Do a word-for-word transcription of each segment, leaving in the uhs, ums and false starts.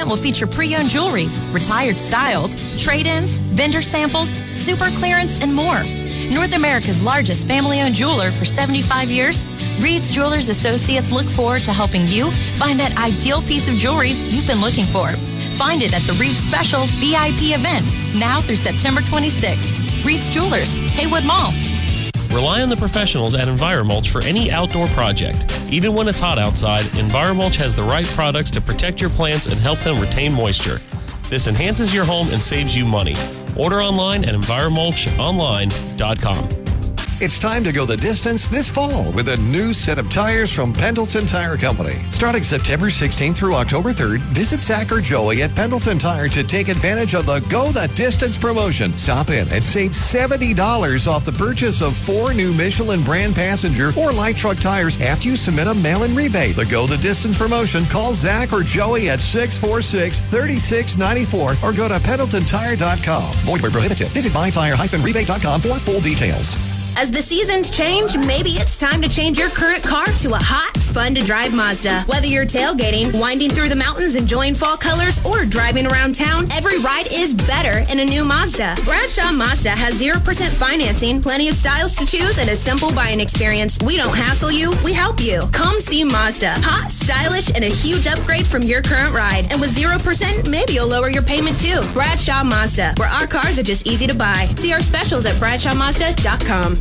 event will feature pre-owned jewelry, retired styles, trade-ins, vendor samples, super clearance, and more. North America's largest family-owned jeweler for seventy-five years, Reed's Jewelers Associates look forward to helping you find that ideal piece of jewelry you've been looking for. Find it at the Reed's Special V I P event, now through September twenty-sixth. Reed's Jewelers, Haywood Mall. Rely on the professionals at EnviroMulch for any outdoor project. Even when it's hot outside, EnviroMulch has the right products to protect your plants and help them retain moisture. This enhances your home and saves you money. Order online at enviromulch online dot com. It's time to go the distance this fall with a new set of tires from Pendleton Tire Company. Starting September sixteenth through October third, visit Zach or Joey at Pendleton Tire to take advantage of the Go the Distance promotion. Stop in and save seventy dollars off the purchase of four new Michelin brand passenger or light truck tires after you submit a mail-in rebate. The Go the Distance promotion. Call Zach or Joey at six four six, three six nine four or go to pendleton tire dot com. Void where prohibited. Visit buy tire dash rebate dot com for full details. As the seasons change, maybe it's time to change your current car to a hot, fun-to-drive Mazda. Whether you're tailgating, winding through the mountains, enjoying fall colors, or driving around town, every ride is better in a new Mazda. Bradshaw Mazda has zero percent financing, plenty of styles to choose, and a simple buying experience. We don't hassle you, we help you. Come see Mazda. Hot, stylish, and a huge upgrade from your current ride. And with zero percent, maybe you'll lower your payment too. Bradshaw Mazda, where our cars are just easy to buy. See our specials at bradshaw mazda dot com.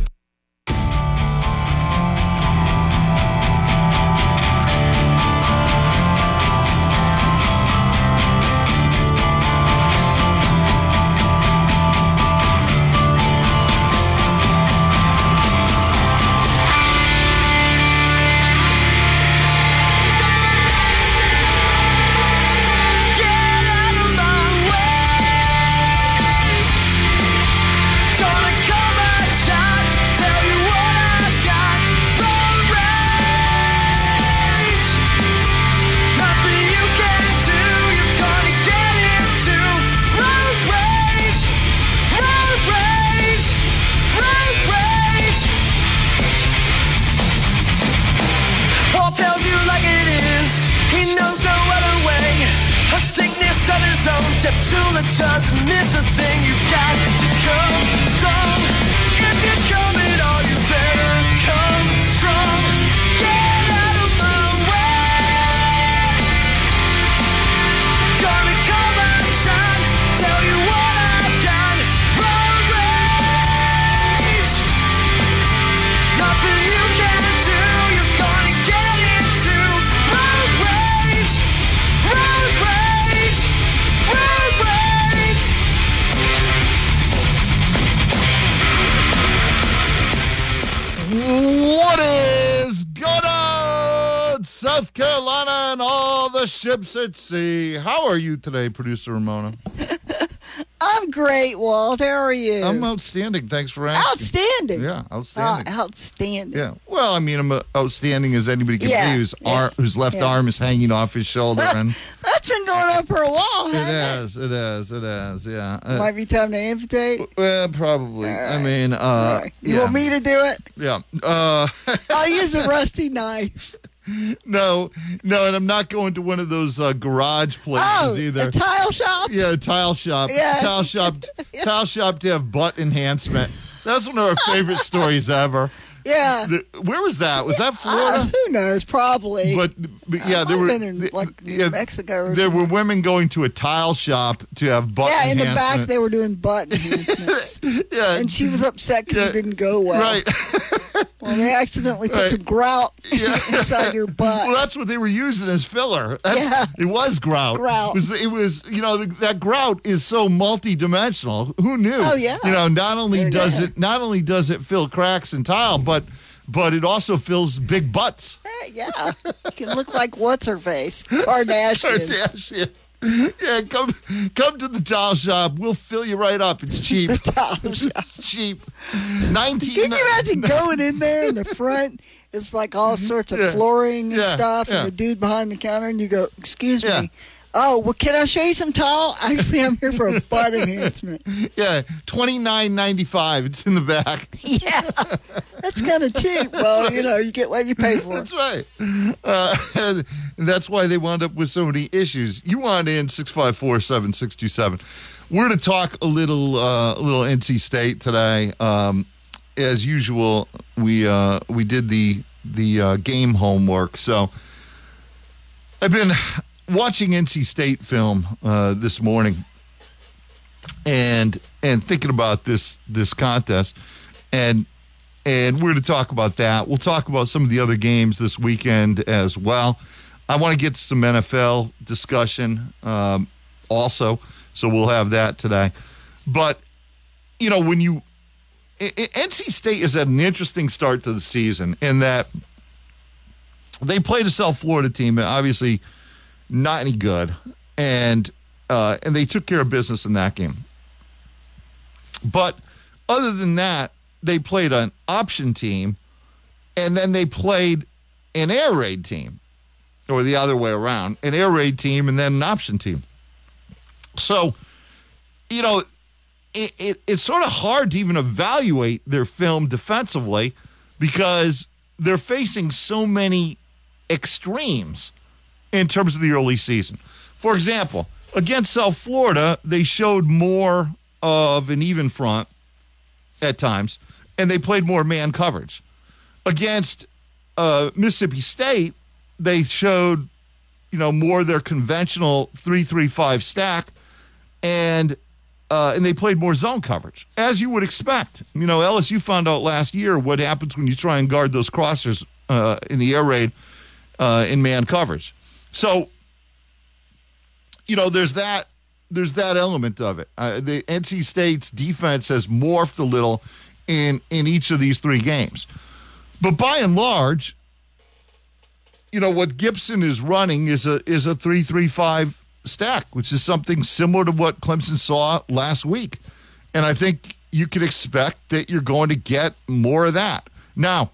Doesn't miss a thing, you got to come strong. If you're coming, all you better come strong. Get out of my way. Gonna come and shine, tell you what I've got. Road rage, nothing you can do. You're gonna get into road rage, road rage, road rage. What is going on, South Carolina and all the ships at sea? How are you today, Producer Ramona? I'm great, Walt. How are you? I'm outstanding. Thanks for asking. Outstanding. Yeah, outstanding. Uh, outstanding. Yeah. Well, I mean, I'm uh, outstanding as anybody can yeah, be whose, yeah, arm, whose left yeah. arm is hanging off his shoulder. And that's been going on for a while, It hasn't is. It is. It is. Yeah. it? Might be time to amputate. Well, probably. Right. I mean, uh, right. You yeah. want me to do it? Yeah. Uh, I'll use a rusty knife. No, no, and I'm not going to one of those uh, garage places oh, either. A tile shop? Yeah, a tile shop. Yeah. Tile shop. yeah. Tile shop to have butt enhancement. That's one of our favorite stories ever. Yeah. The, where was that? Was that Florida? Uh, who knows? Probably. But, but yeah, uh, there were been in, like New yeah, Mexico. Or there something. were women going to a tile shop to have butt yeah, enhancement. in the back they were doing butt enhancements. yeah, and she was upset because yeah, it didn't go well. Right. Well, they accidentally put right. some grout yeah. inside your butt. Well, that's what they were using as filler. That's, yeah. It was grout. Grout. It was, it was you know, the, that grout is so multi-dimensional. Who knew? Oh, yeah. You know, not only There does it it, not only does it fill cracks in tile, but but it also fills big butts. Hey, yeah. You can look like what's her face? Kardashian. Kardashian. Yeah, come come to the tile shop. We'll fill you right up. It's cheap. The tile shop. It's cheap. Nineteen. Can you imagine going in there in the front? It's like all sorts of Yeah. flooring and Yeah. stuff, Yeah. and the dude behind the counter, and you go, "Excuse Yeah. me, Oh, well, can I show you some tile? Actually, I'm here for a butt enhancement. Yeah, twenty-nine ninety-five. It's in the back. Yeah, that's kind of cheap. Well, you know, you get what you pay for. That's right. Uh, and that's why they wound up with so many issues. You want in six five four, seven six two seven. We're to talk a little, uh, a little N C State today. Um, as usual, we uh, we did the the uh, game homework. So I've been watching N C State film uh, this morning, and and thinking about this this contest, and and we're to talk about that. We'll talk about some of the other games this weekend as well. I want to get to some N F L discussion um, also, so we'll have that today. But you know, when you I, I, N C State is at an interesting start to the season in that they played a South Florida team, obviously not any good, and uh, and they took care of business in that game. But other than that, they played an option team, and then they played an air raid team, or the other way around, an air raid team and then an option team. So, you know, it, it, it's sort of hard to even evaluate their film defensively because they're facing so many extremes in terms of the early season. For example, against South Florida, they showed more of an even front at times, and they played more man coverage. Against uh, Mississippi State, they showed, you know, more of their conventional three three five stack, and uh, and they played more zone coverage, as you would expect. You know, L S U found out last year what happens when you try and guard those crossers uh, in the air raid uh, in man coverage. So, you know, there's that there's that element of it. Uh, the N C State's defense has morphed a little in in each of these three games. But by and large, you know, what Gibson is running is a is a three three five stack, which is something similar to what Clemson saw last week. And I think you can expect that you're going to get more of that. Now,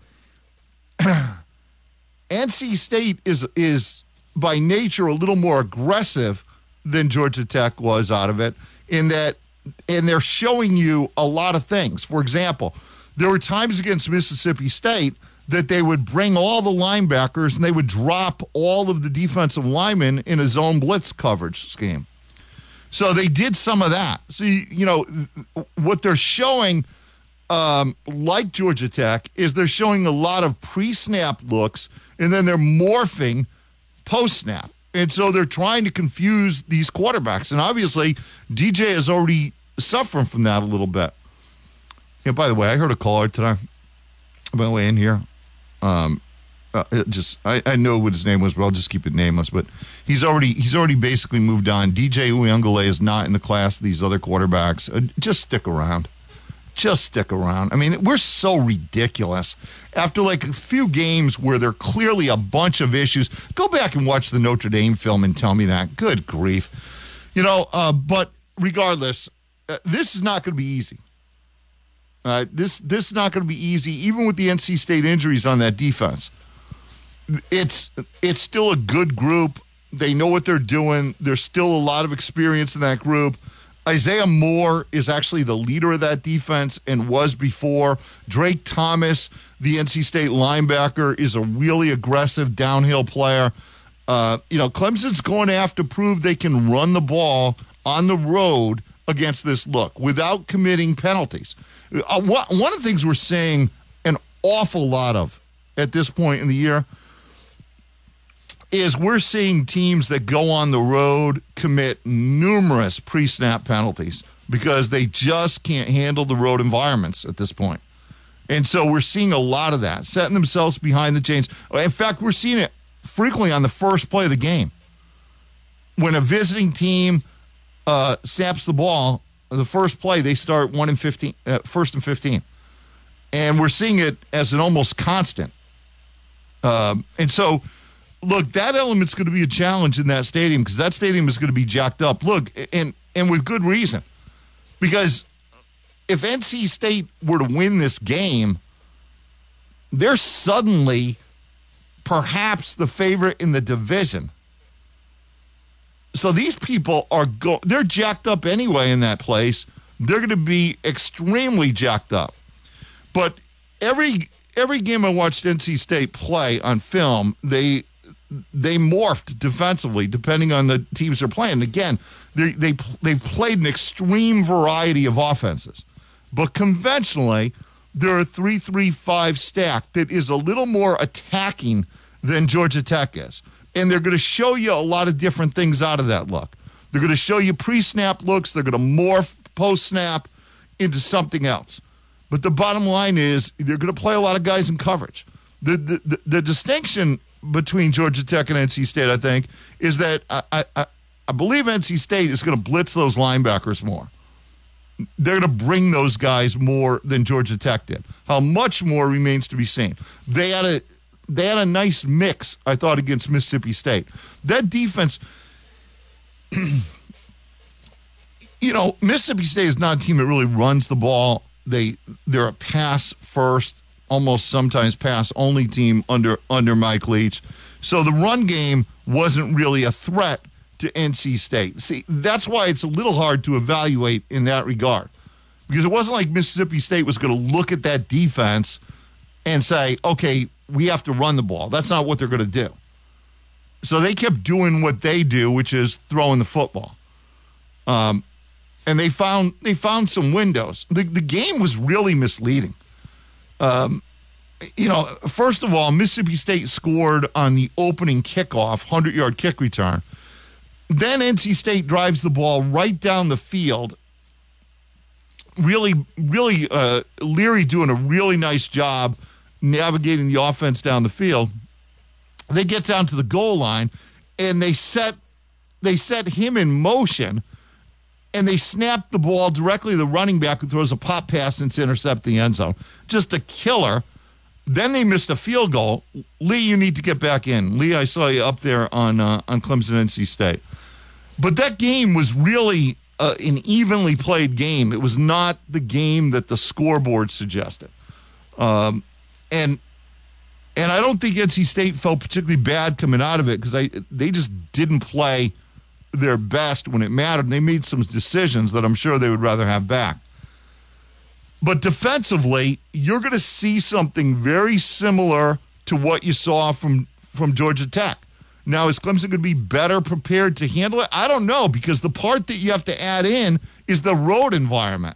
N C State is is by nature a little more aggressive than Georgia Tech was out of it in that, and they're showing you a lot of things. For example, there were times against Mississippi State that they would bring all the linebackers and they would drop all of the defensive linemen in a zone blitz coverage scheme. So they did some of that. So, you, you know, what they're showing, um, like Georgia Tech, is they're showing a lot of pre-snap looks and then they're morphing post-snap. And so they're trying to confuse these quarterbacks. And obviously, D J is already suffering from that a little bit. Yeah, by the way, I heard a caller today on my way in here. Um, uh, it just I, I know what his name was, but I'll just keep it nameless. But he's already he's already basically moved on. D J Uyunglele is not in the class of these other quarterbacks. Uh, just stick around. Just stick around. I mean, we're so ridiculous. After like a few games where there are clearly a bunch of issues, go back and watch the Notre Dame film and tell me that. Good grief. You know, uh, but regardless, uh, this is not going to be easy. Uh, this this is not going to be easy, even with the N C State injuries on that defense. It's it's still a good group. They know what they're doing. There's still a lot of experience in that group. Isaiah Moore is actually the leader of that defense and was before. Drake Thomas, the N C State linebacker, is a really aggressive downhill player. Uh, you know, Clemson's going to have to prove they can run the ball on the road against this look without committing penalties. Uh, one of the things we're seeing an awful lot of at this point in the year is we're seeing teams that go on the road commit numerous pre-snap penalties because they just can't handle the road environments at this point. And so we're seeing a lot of that, setting themselves behind the chains. In fact, we're seeing it frequently on the first play of the game. When a visiting team uh, snaps the ball, the first play, they start one and fifteen, uh, first and fifteen. And we're seeing it as an almost constant. Um, and so, look, that element's going to be a challenge in that stadium because that stadium is going to be jacked up. Look, and and with good reason. Because if N C State were to win this game, they're suddenly perhaps the favorite in the division. So these people are go they're jacked up anyway in that place. They're going to be extremely jacked up. But every every game I watched N C State play on film, they they morphed defensively depending on the teams they're playing. Again, they they they've played an extreme variety of offenses. But conventionally, they're a three three five stack that is a little more attacking than Georgia Tech is. And they're going to show you a lot of different things out of that look. They're going to show you pre-snap looks. They're going to morph post-snap into something else. But the bottom line is they're going to play a lot of guys in coverage. The the, the, the distinction between Georgia Tech and N C State, I think, is that I, I, I believe N C State is going to blitz those linebackers more. They're going to bring those guys more than Georgia Tech did. How much more remains to be seen. They had a they had a nice mix, I thought, against Mississippi State. That defense, you know, Mississippi State is not a team that really runs the ball. They they're a pass first, almost sometimes pass only team under under Mike Leach. So the run game wasn't really a threat to N C State. See, that's why it's a little hard to evaluate in that regard. Because it wasn't like Mississippi State was going to look at that defense and say, okay, we have to run the ball. That's not what they're going to do. So they kept doing what they do, which is throwing the football. Um, and they found they found some windows. The, the game was really misleading. Um, you know, first of all, Mississippi State scored on the opening kickoff, hundred-yard kick return. Then N C State drives the ball right down the field. Really, really, uh, Leary doing a really nice job navigating the offense down the field. They get down to the goal line, and they set they set him in motion, and they snap the ball directly to the running back who throws a pop pass and intercept the end zone. Just a killer. Then they missed a field goal. Lee, you need to get back in. Lee, I saw you up there on uh, on Clemson N C State. But that game was really uh, an evenly played game. It was not the game that the scoreboard suggested. Um, and and I don't think N C State felt particularly bad coming out of it because I they just didn't play their best when it mattered. They made some decisions that I'm sure they would rather have back. But defensively, you're going to see something very similar to what you saw from, from Georgia Tech. Now, is Clemson going to be better prepared to handle it? I don't know, because the part that you have to add in is the road environment.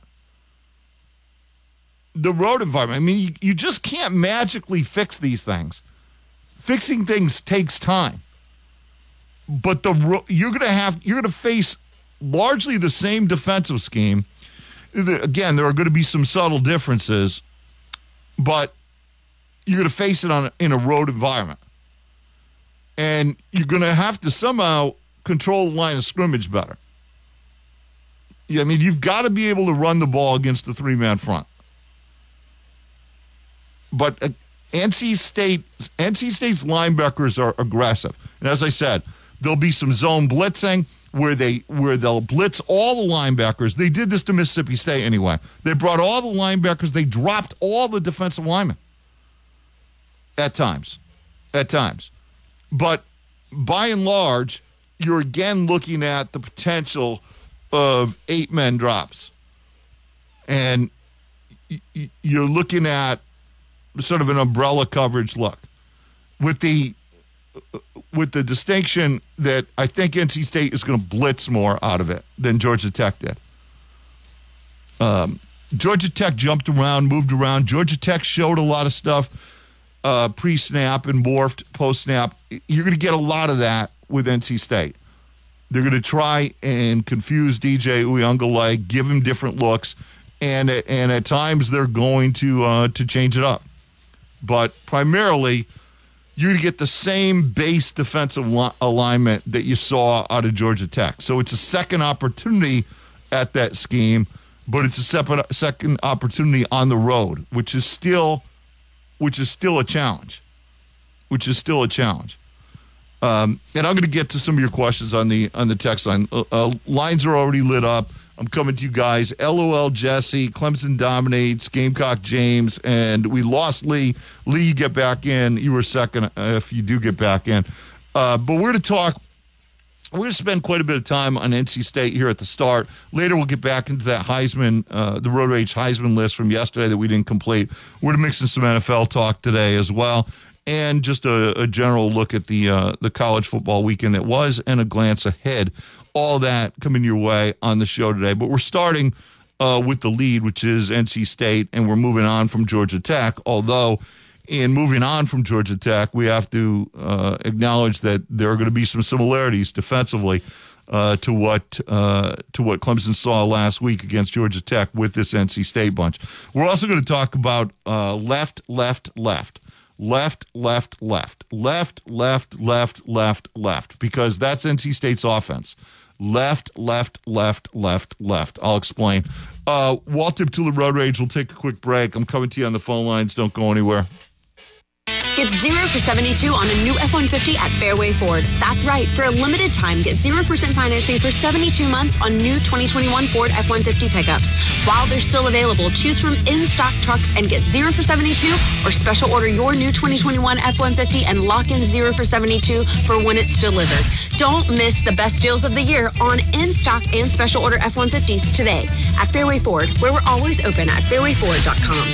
The road environment. I mean, you, you just can't magically fix these things. Fixing things takes time. But the you're going to have you're going to face largely the same defensive scheme. Again, there are going to be some subtle differences, but you're going to face it on in a road environment. And you're going to have to somehow control the line of scrimmage better. Yeah, I mean, you've got to be able to run the ball against the three-man front. But uh, N C State, N C State's linebackers are aggressive. And as I said, there'll be some zone blitzing where they where they'll blitz all the linebackers. They did this to Mississippi State anyway. They brought all the linebackers. They dropped all the defensive linemen at times. At times. But by and large, you're again looking at the potential of eight-men drops. And you're looking at sort of an umbrella coverage look with the with the distinction that I think N C State is going to blitz more out of it than Georgia Tech did. Um, Georgia Tech jumped around, moved around. Georgia Tech showed a lot of stuff uh, pre-snap and morphed post-snap. You're going to get a lot of that with N C State. They're going to try and confuse D J Uiagalelei, give him different looks, and and at times they're going to uh, to change it up. But primarily, you're going to get the same base defensive li- alignment that you saw out of Georgia Tech. So it's a second opportunity at that scheme, but it's a separate, second opportunity on the road, which is still, which is still a challenge. Which is still a challenge. Um, and I'm going to get to some of your questions on the on the text line. Uh, uh, lines are already lit up. I'm coming to you guys. LOL Jesse, Clemson dominates, Gamecock James, and we lost Lee. Lee, you get back in. You were second uh, if you do get back in. Uh, but we're to talk we're going to spend quite a bit of time on N C State here at the start. Later, we'll get back into that Heisman, uh, the Road Rage Heisman list from yesterday that we didn't complete. We're going to mix in some N F L talk today as well, and just a, a general look at the uh, the college football weekend that was and a glance ahead. All that coming your way on the show today. But we're starting uh, with the lead, which is N C State, and we're moving on from Georgia Tech, although in moving on from Georgia Tech, we have to uh, acknowledge that there are going to be some similarities defensively uh, to what uh, to what Clemson saw last week against Georgia Tech with this N C State bunch. We're also going to talk about uh, left, left, left, left, left, left, left, left, left, left, left, because that's N C State's offense. Left, left, left, left, left. I'll explain. Uh, Walt Dibtula Road Rage will take a quick break. I'm coming to you on the phone lines. Don't go anywhere. Get zero for seventy-two on a new F one fifty at Fairway Ford. That's right. For a limited time, get zero percent financing for seventy-two months on new twenty twenty-one Ford F one fifty pickups. While they're still available, choose from in-stock trucks and get zero for seventy-two, or special order your new twenty twenty-one F one fifty and lock in zero for seventy-two for when it's delivered. Don't miss the best deals of the year on in-stock and special order F one fifties today at Fairway Ford, where we're always open at fairway ford dot com.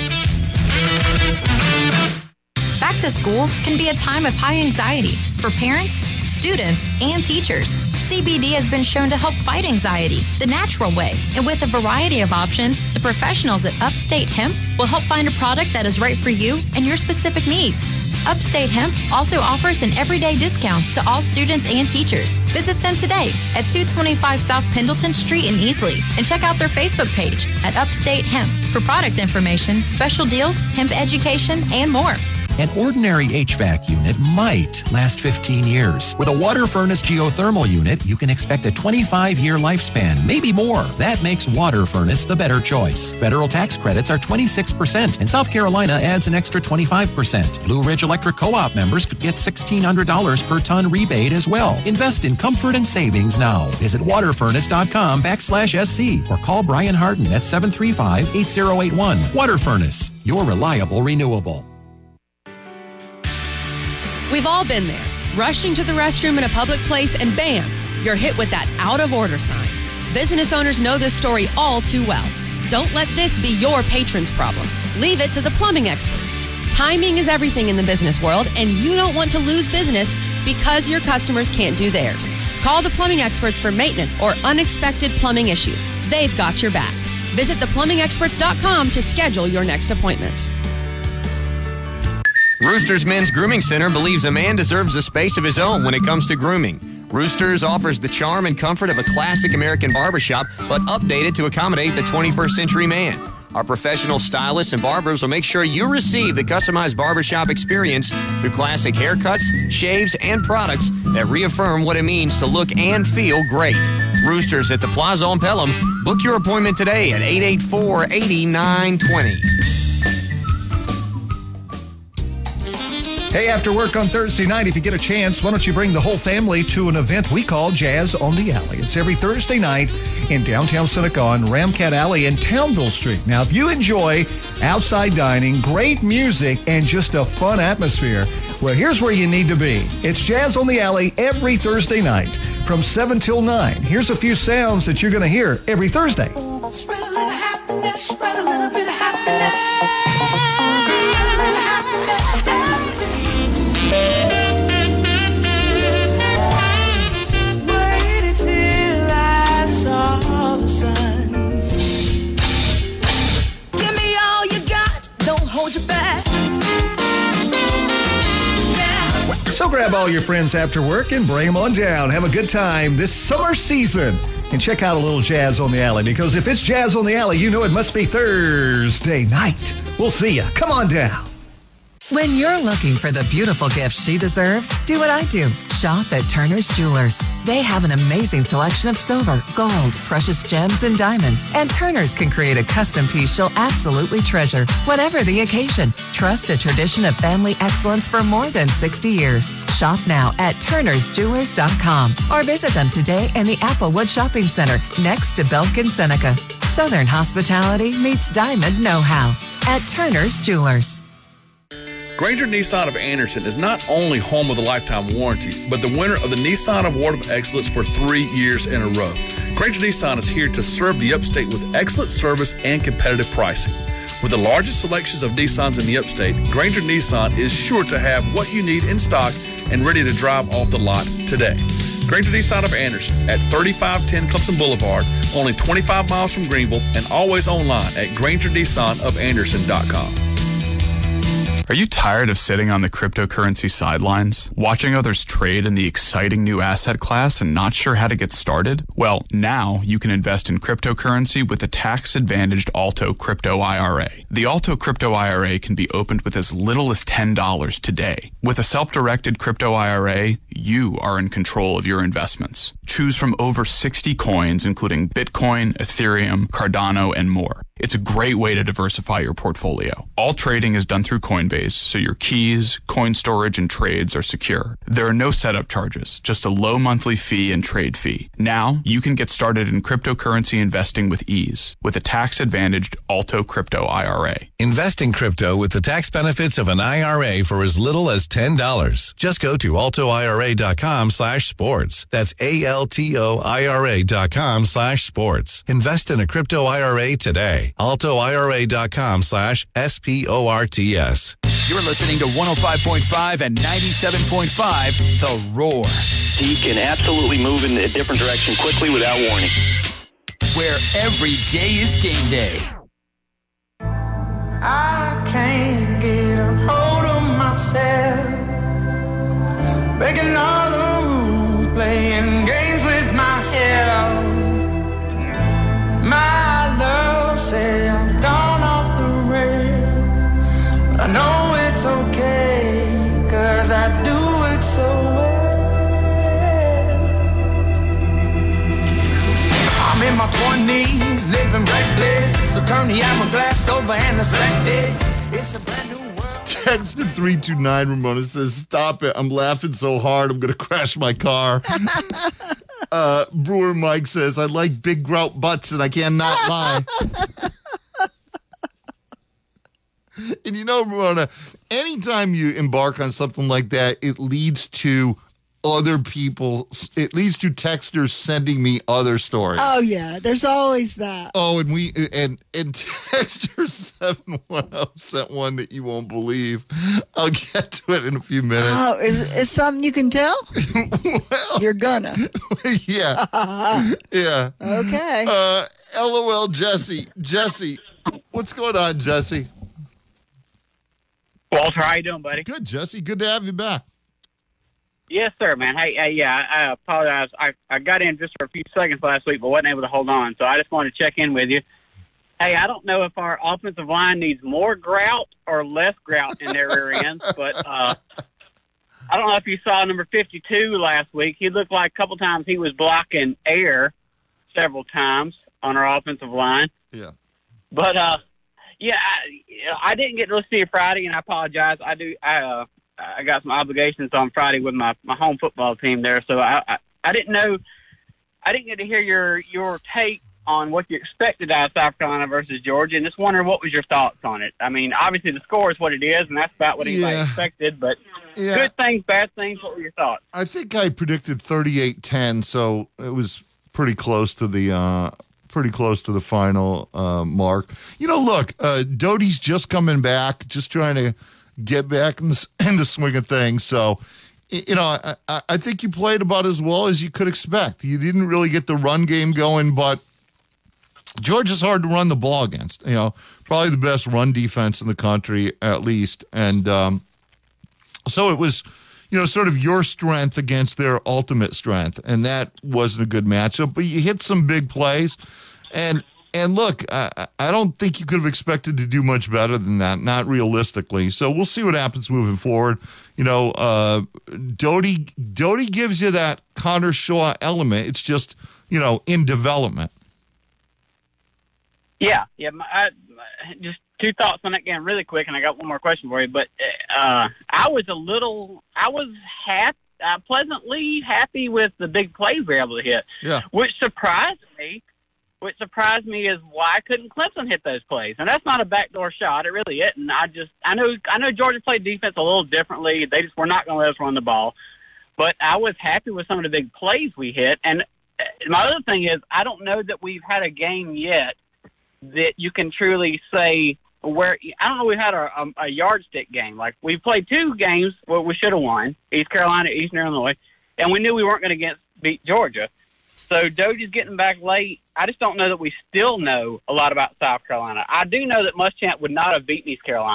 Back to school can be a time of high anxiety for parents, students, and teachers. C B D has been shown to help fight anxiety the natural way. And with a variety of options, the professionals at Upstate Hemp will help find a product that is right for you and your specific needs. Upstate Hemp also offers an everyday discount to all students and teachers. Visit them today at two twenty-five South Pendleton Street in Easley and check out their Facebook page at Upstate Hemp for product information, special deals, hemp education, and more. An ordinary H V A C unit might last fifteen years. With a water furnace geothermal unit, you can expect a twenty-five year lifespan, maybe more. That makes water furnace the better choice. Federal tax credits are twenty-six percent, and South Carolina adds an extra twenty-five percent. Blue Ridge Electric Co-op members could get sixteen hundred dollars per ton rebate as well. Invest in comfort and savings now. Visit waterfurnace.com backslash SC or call Brian Harden at seven three five, eight zero eight one. Water Furnace, your reliable renewable. We've all been there, rushing to the restroom in a public place, and bam, you're hit with that out of order sign. Business owners know this story all too well. Don't let this be your patron's problem. Leave it to the plumbing experts. Timing is everything in the business world, and you don't want to lose business because your customers can't do theirs. Call the plumbing experts for maintenance or unexpected plumbing issues. They've got your back. Visit the plumbing experts dot com to schedule your next appointment. Roosters Men's Grooming Center believes a man deserves a space of his own when it comes to grooming. Roosters offers the charm and comfort of a classic American barbershop, but updated to accommodate the twenty-first century man. Our professional stylists and barbers will make sure you receive the customized barbershop experience through classic haircuts, shaves, and products that reaffirm what it means to look and feel great. Roosters at the Plaza on Pelham. Book your appointment today at eight eight four, eight nine two zero. Hey, after work on Thursday night, if you get a chance, why don't you bring the whole family to an event we call Jazz on the Alley. It's every Thursday night in downtown Seneca on Ramcat Alley and Townville Street. Now, if you enjoy outside dining, great music, and just a fun atmosphere, well, here's where you need to be. It's Jazz on the Alley every Thursday night from seven till nine. Here's a few sounds that you're going to hear every Thursday. Spread a little happiness, spread a little bit of happiness. Spread a little happiness. Waited till I saw the sun. Give me all you got, don't hold your back. Yeah. So grab all your friends after work and bring them on down. Have a good time this summer season. And check out a little Jazz on the Alley, because if it's Jazz on the Alley, you know it must be Thursday night. We'll see ya. Come on down. When you're looking for the beautiful gift she deserves, do what I do. Shop at Turner's Jewelers. They have an amazing selection of silver, gold, precious gems, and diamonds. And Turner's can create a custom piece she'll absolutely treasure, whatever the occasion. Trust a tradition of family excellence for more than sixty years. Shop now at turners jewelers dot com or visit them today in the Applewood Shopping Center next to Belk and Seneca. Southern hospitality meets diamond know-how at Turner's Jewelers. Granger Nissan of Anderson is not only home of the lifetime warranty, but the winner of the Nissan Award of Excellence for three years in a row. Granger Nissan is here to serve the upstate with excellent service and competitive pricing. With the largest selections of Nissans in the upstate, Granger Nissan is sure to have what you need in stock and ready to drive off the lot today. Granger Nissan of Anderson at thirty-five ten Clemson Boulevard, only twenty-five miles from Greenville, and always online at granger nissan of anderson dot com. Are you tired of sitting on the cryptocurrency sidelines, watching others trade in the exciting new asset class and not sure how to get started? Well, now you can invest in cryptocurrency with the tax-advantaged Alto Crypto I R A. The Alto Crypto I R A can be opened with as little as ten dollars today. With a self-directed crypto I R A, you are in control of your investments. Choose from over sixty coins, including Bitcoin, Ethereum, Cardano, and more. It's a great way to diversify your portfolio. All trading is done through Coinbase, so your keys, coin storage, and trades are secure. There are no setup charges, just a low monthly fee and trade fee. Now, you can get started in cryptocurrency investing with ease with a tax-advantaged Alto Crypto I R A. Invest in crypto with the tax benefits of an I R A for as little as ten dollars. Just go to alto I R A dot com slash sports. That's A L T O I R A dot com slash sports. Invest in a crypto I R A today. alto I R A dot com slash S P O R T S. You're listening to one oh five point five and ninety-seven point five, The Roar. He can absolutely move in a different direction quickly without warning. Where every day is game day. I can't get a hold of myself. Breaking all the rules, playing games with my health. My love say I've gone off the rails, but I know it's okay, cause I do it so well. I'm in my twenties, living reckless, so turn the hourglass over and let's wreck this. It's a brand new world. Texter three two nine Ramona says, stop it, I'm laughing so hard I'm going to crash my car. Uh, Brewer Mike says, I like big grout butts and I cannot lie. And you know, Ramona, anytime you embark on something like that, it leads to other people, it leads to texters sending me other stories. Oh, yeah, there's always that. Oh, and we, and, and texter seven one zero sent one that you won't believe. I'll get to it in a few minutes. Oh, is is something you can tell? Well, you're gonna. Yeah. Yeah. Okay. Uh, LOL, Jesse. Jesse, what's going on, Jesse? Walter, how you doing, buddy? Good, Jesse. Good to have you back. Yes, sir, man. Hey, hey yeah, I, I apologize. I, I got in just for a few seconds last week, but wasn't able to hold on. So I just wanted to check in with you. Hey, I don't know if our offensive line needs more grout or less grout in their rear ends, but uh, I don't know if you saw number fifty-two last week. He looked like a couple times he was blocking air several times on our offensive line. Yeah. But, uh, yeah, I, I didn't get to listen to you Friday, and I apologize. I do. I, uh, I got some obligations on Friday with my, my home football team there, so I, I I didn't know. I didn't get to hear your your take on what you expected out of South Carolina versus Georgia, and just wondering what was your thoughts on it. I mean, obviously the score is what it is, and that's about what anybody Yeah. expected. But Yeah. good things, bad things. What were your thoughts? I think I predicted thirty-eight ten, so it was pretty close to the uh, pretty close to the final uh, mark. You know, look, uh, Doty's just coming back, just trying to get back in the, in the swing of things. So, y- you know, I, I I think you played about as well as you could expect. You didn't really get the run game going, but Georgia's hard to run the ball against. You know, probably the best run defense in the country, at least. And um, so it was, you know, sort of your strength against their ultimate strength, and that wasn't a good matchup. But you hit some big plays, and and look, I, I don't think you could have expected to do much better than that, not realistically. So we'll see what happens moving forward. You know, uh, Doty Doty gives you that Connor Shaw element. It's just, you know, in development. Yeah, yeah. My, I, just two thoughts on that game, really quick, and I got one more question for you. But uh, I was a little, I was happy, uh, pleasantly happy with the big plays we were able to hit, yeah. which surprised me which surprised me is why couldn't Clemson hit those plays? And that's not a backdoor shot. It really isn't. I just, I know, I know Georgia played defense a little differently. They just were not going to let us run the ball. But I was happy with some of the big plays we hit. And my other thing is, I don't know that we've had a game yet that you can truly say where, I don't know, we've had a, a, a yardstick game. Like, we played two games where we should have won, East Carolina, Eastern Illinois, and we knew we weren't going to get beat Georgia. So Doty's getting back late. I just don't know that we still know a lot about South Carolina. I do know that Muschamp would not have beaten East Carolina.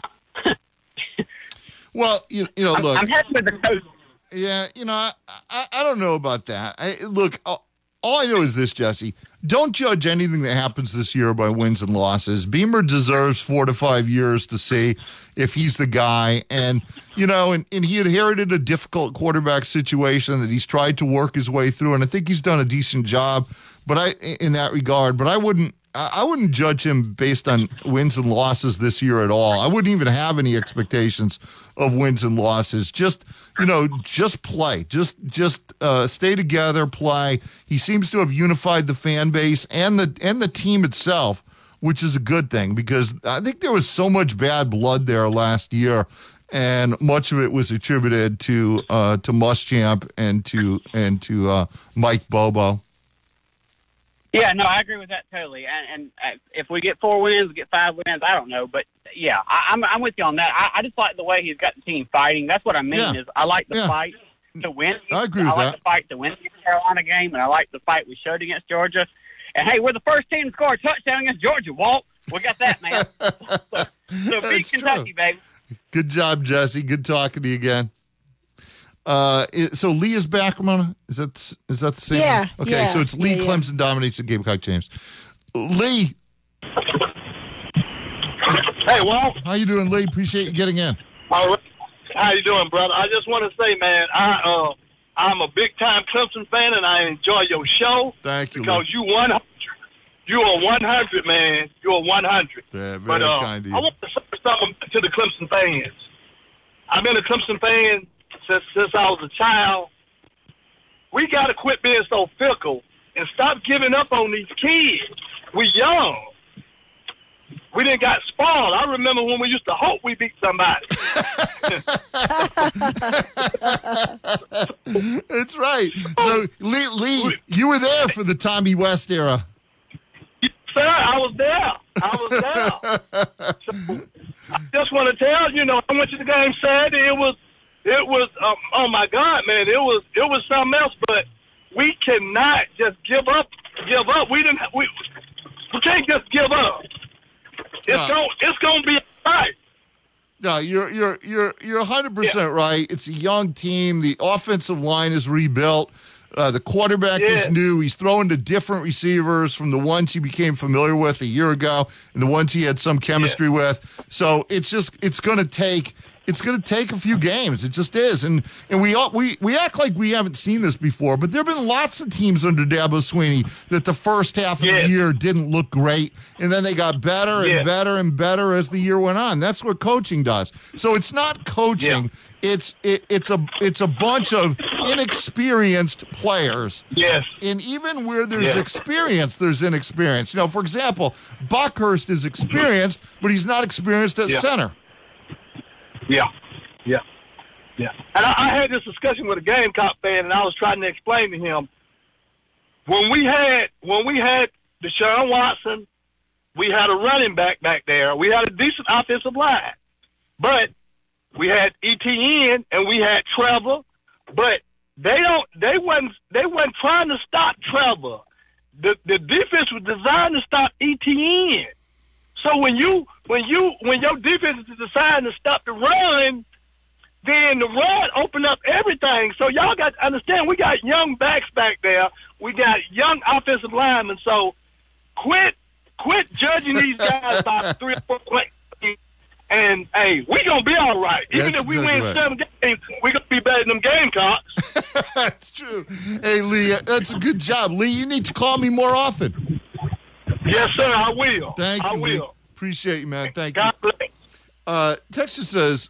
Well, you, you know, I'm, look. I'm happy with the coach. Yeah, you know, I, I, I don't know about that. I, look, all, all I know is this, Jesse. Don't judge anything that happens this year by wins and losses. Beamer deserves four to five years to see if he's the guy. And, you know, and, and he inherited a difficult quarterback situation that he's tried to work his way through. And I think he's done a decent job but I in that regard. But I wouldn't I wouldn't judge him based on wins and losses this year at all. I wouldn't even have any expectations of wins and losses. Just, you know, just play. Just just uh, stay together, play. He seems to have unified the fan base and the and the team itself, which is a good thing because I think there was so much bad blood there last year, and much of it was attributed to uh, to Muschamp and to and to uh, Mike Bobo. Yeah, no, I agree with that totally. And, and uh, if we get four wins, get five wins, I don't know. But, yeah, I, I'm I'm with you on that. I, I just like the way he's got the team fighting. That's what I mean Yeah. is I like the Yeah. fight to win. I agree I with like that. the fight to win the Carolina game, and I like the fight we showed against Georgia. And, hey, we're the first team to score a touchdown against Georgia, Walt. We got that, man. so so beat That's Kentucky, true. baby. Good job, Jesse. Good talking to you again. Uh, it- so Lee is back, Ramona? Is that is that the same? Yeah, Okay, yeah, so it's Lee yeah, yeah. Clemson dominates the Gamecock James. Lee. Hey, Walt. How you doing, Lee? Appreciate you getting in. All right. How you doing, brother? I just want to say, man, I uh, I'm a big time Clemson fan, and I enjoy your show. Thank you, because you one you are one hundred, man. You are one hundred. Yeah, very But uh, kind of I you. want to say something to the Clemson fans. I've been a Clemson fan since since I was a child. We got to quit being so fickle and stop giving up on these kids. We young. We didn't got spoiled. I remember when we used to hope we beat somebody. That's right. So Lee, Lee, you were there for the Tommy West era. Sir, I was there. I was there. So, I just want to tell you, know, I went to the game Saturday. It was, it was, um, oh my God, man, it was, it was something else. But we cannot just give up. Give up. We didn't. We, we can't just give up. It's No. going. It's going to be all right. No, you're you're you're you're one hundred percent right. It's a young team. The offensive line is rebuilt. Uh, the quarterback is Yeah. new. He's throwing to different receivers from the ones he became familiar with a year ago and the ones he had some chemistry with. So it's just it's going to take it's going to take a few games. It just is. And and we all, we we act like we haven't seen this before, but there've been lots of teams under Dabo Swinney that the first half of Yeah. the year didn't look great, and then they got better and Yeah. better and better as the year went on. That's what coaching does. So it's not coaching. It's it, it's a it's a bunch of inexperienced players. Yes. And even where there's Yeah. experience, there's inexperience. You know, for example, Buckhurst is experienced, but he's not experienced at Yeah. center. Yeah, yeah, yeah. And I, I had this discussion with a Gamecock fan, and I was trying to explain to him when we had when we had Deshaun Watson, we had a running back back there. We had a decent offensive line, but we had E T N and we had Trevor, but they don't. They wasn't. They wasn't trying to stop Trevor. The the defense was designed to stop E T N. So when you when you when your defense is designed to stop the run, then the run open up everything. So y'all got to understand we got young backs back there. We got young offensive linemen. So quit quit judging these guys by three or four plays. And hey, we gonna be all right. Even That's if we exactly win right. seven games, we gonna be better than them Gamecocks. That's true. Hey, Lee, that's a good job. Lee, you need to call me more often. Yes, sir. I will. Thank you, I Lee. will. Appreciate you, man. Thank God you. bless. Uh, Texas says,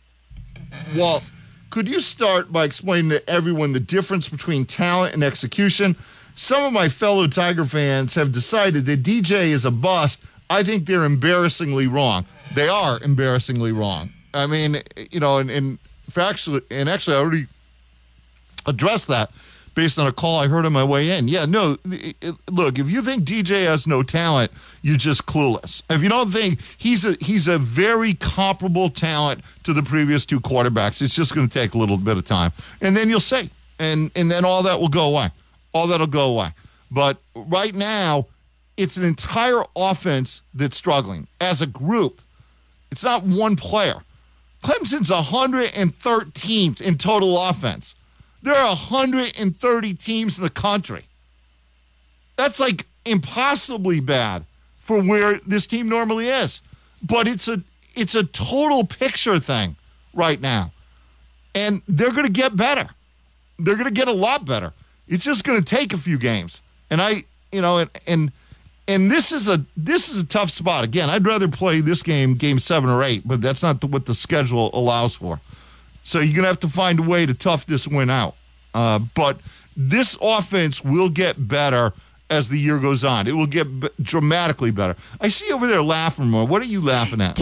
Walt, could you start by explaining to everyone the difference between talent and execution? some of my fellow Tiger fans have decided that D J is a bust. I think they're embarrassingly wrong. They are embarrassingly wrong. I mean, you know, and, and actually, and actually, I already addressed that based on a call I heard on my way in. Yeah, no, it, it, look, if you think D J has no talent, you're just clueless. If you don't think he's a he's a very comparable talent to the previous two quarterbacks, it's just going to take a little bit of time, and then you'll see, and and then all that will go away. All that'll go away. But right now, it's an entire offense that's struggling as a group. It's not one player. Clemson's one hundred thirteenth in total offense. There are one hundred thirty teams in the country. That's like impossibly bad for where this team normally is. But it's a it's a total picture thing right now. And they're going to get better. They're going to get a lot better. It's just going to take a few games. And I, you know, and and and this is a this is a tough spot. Again, I'd rather play this game, game seven or eight, but that's not the, what the schedule allows for. So you're going to have to find a way to tough this win out. Uh, but this offense will get better as the year goes on. It will get b- dramatically better. I see you over there laughing more. What are you laughing at?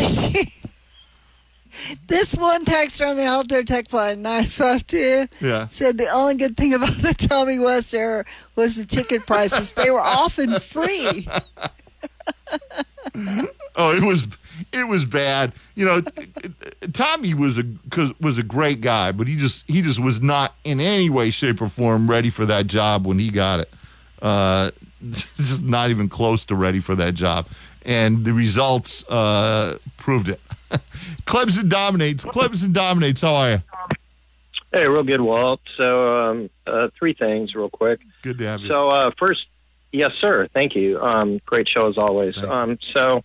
This one texter on the outdoor text line, nine five two, yeah. said the only good thing about the Tommy West era was the ticket prices. They were often free. Oh, it was it was bad. You know, Tommy was a cause, was a great guy, but he just he just was not in any way, shape, or form ready for that job when he got it. Uh, just not even close to ready for that job, and the results uh, proved it. Clemson dominates. Clemson dominates. How are you? Hey, real good, Walt. So, um, uh, three things real quick. Good to have you. So, uh, first, yes, sir. Thank you. Um, great show as always. Um, so,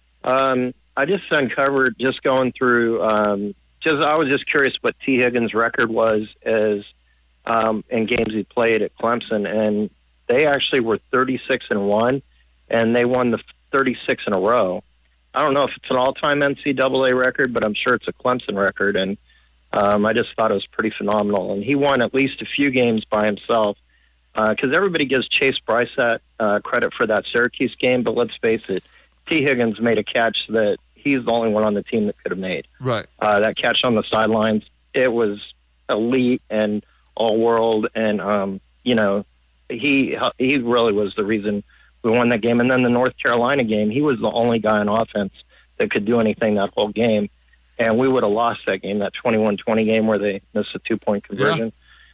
um, I just uncovered just going through. Um, just I was just curious what T. Higgins' record was as um, in games he played at Clemson, and they actually were thirty-six and one, and they won the thirty-six in a row. I don't know if it's an all-time N C double A record, but I'm sure it's a Clemson record, and um, I just thought it was pretty phenomenal. And he won at least a few games by himself, because uh, everybody gives Chase Brissett uh, credit for that Syracuse game, but let's face it, T. Higgins made a catch that he's the only one on the team that could have made. Right. Uh, that catch on the sidelines, it was elite and all-world, and, um, you know, he he really was the reason we won that game. And then the North Carolina game, he was the only guy on offense that could do anything that whole game. And we would have lost that game, that twenty-one twenty game where they missed a two-point conversion.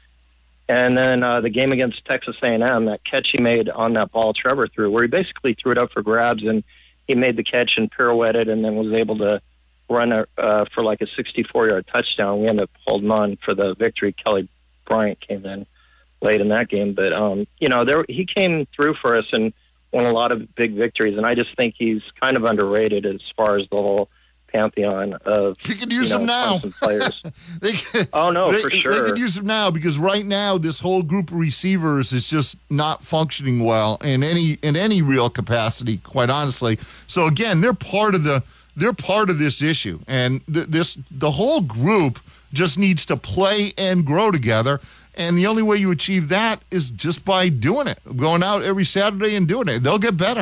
Yeah. And then uh, the game against Texas A and M, that catch he made on that ball Trevor threw, where he basically threw it up for grabs, and he made the catch and pirouetted and then was able to run a, uh, for like a sixty-four-yard touchdown. We ended up holding on for the victory. Kelly Bryant came in late in that game. But, um, you know, there he came through for us and won a lot of big victories, and I just think he's kind of underrated as far as the whole pantheon of you can use you know, him now. players. they can, oh no, they, for sure. They could use him now because right now this whole group of receivers is just not functioning well in any in any real capacity, quite honestly. So again, they're part of the they're part of this issue, and th- this the whole group just needs to play and grow together. And the only way you achieve that is just by doing it, going out every Saturday and doing it. They'll get better.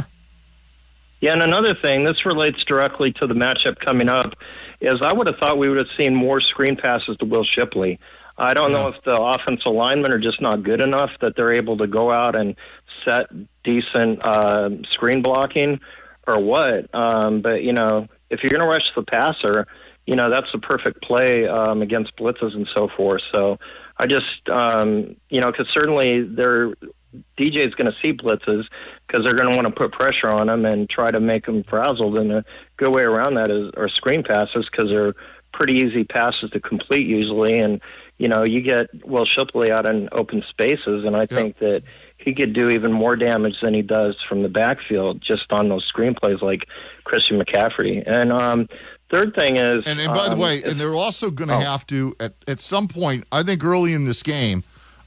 Yeah, and another thing, this relates directly to the matchup coming up, is I would have thought we would have seen more screen passes to Will Shipley. I don't yeah. know if the offensive linemen are just not good enough that they're able to go out and set decent uh, screen blocking or what. Um, but, you know, if you're going to rush the passer, you know, that's the perfect play um, against blitzes and so forth. So I just, um, you know, because certainly they're, D J is going to see blitzes because they're going to want to put pressure on them and try to make them frazzled. And a good way around that is are screen passes because they're pretty easy passes to complete usually. And, you know, you get Will Shipley out in open spaces, and I yeah. think that he could do even more damage than he does from the backfield just on those screen plays like Christian McCaffrey. And, um, third thing is... And, and by um, the way, and they're also going to oh. have to, at, at some point, I think early in this game,